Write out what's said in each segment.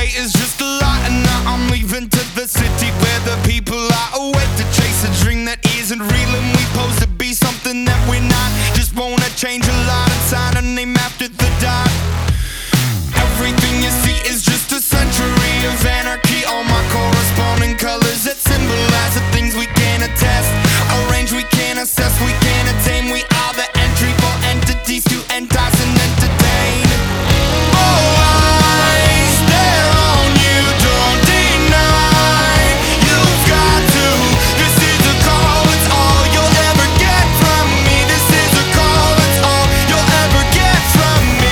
is just a lie, and now I'm leaving to the city where the people are awake to chase a dream that isn't real, and we pose to be something that we're not. Just wanna change a lot and sign a name after the dot. Everything you see is just a century of anarchy. All my corresponding colors that symbolize the things we can't attest, arrange we can't assess, we can't attain. We are the entry for entities to entice and entertain. Oh, eyes, they're on you, don't deny. You've got to. This is a call, it's all you'll ever get from me. This is a call, it's all you'll ever get from me.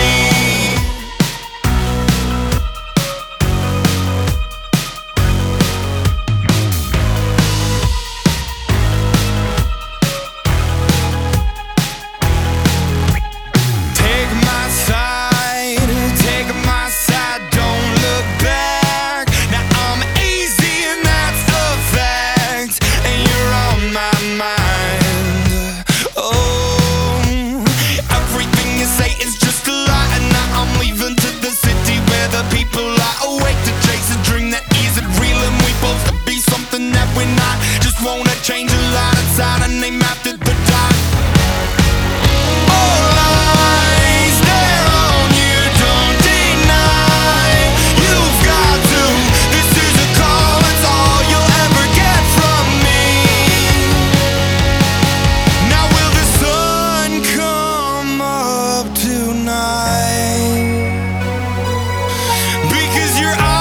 Take my side, don't look back. Now I'm easy and that's a fact, and you're on my mind. Oh, everything you say is just a lie, and now I'm leaving to the city where the people are awake to chase a dream that isn't real, and we both to be something that we're not. Just wanna change a lot inside a name after the dot. All eyes, they're on you, don't deny. You've got to. This is a call, it's all you'll ever get from me. Now will the sun come up tonight? Because your eyes